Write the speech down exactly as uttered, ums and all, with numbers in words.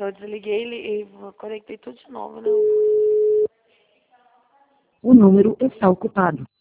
Eu desliguei e e conectei tudo de novo, né? O número está ocupado.